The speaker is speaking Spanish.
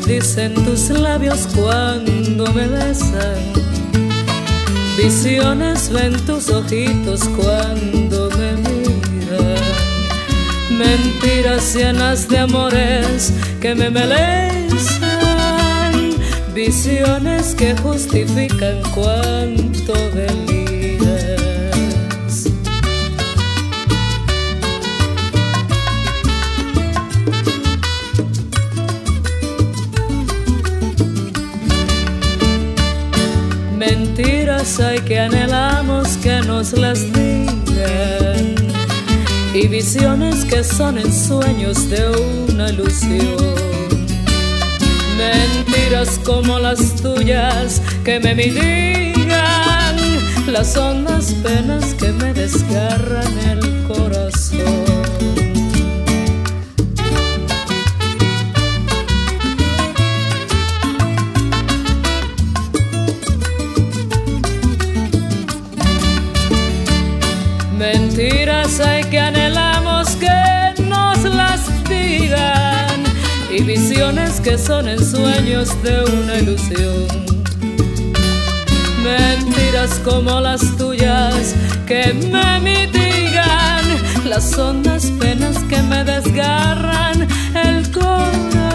dicen tus labios cuando me besan. Visiones ven tus ojitos cuando me miran. Mentiras llenas de amores que me embelezan. Visiones que justifican cuánto deliras. Mentiras hay que anhelamos que nos las digan, y visiones que son ensueños de una ilusión. Mentiras como las tuyas que me mitigan las hondas penas que me desgarran el corazón. Mentiras hay que anhelamos que nos las digan, y visiones que son ensueños de una ilusión. Mentiras como las tuyas que me mitigan las hondas penas que me desgarran el corazón.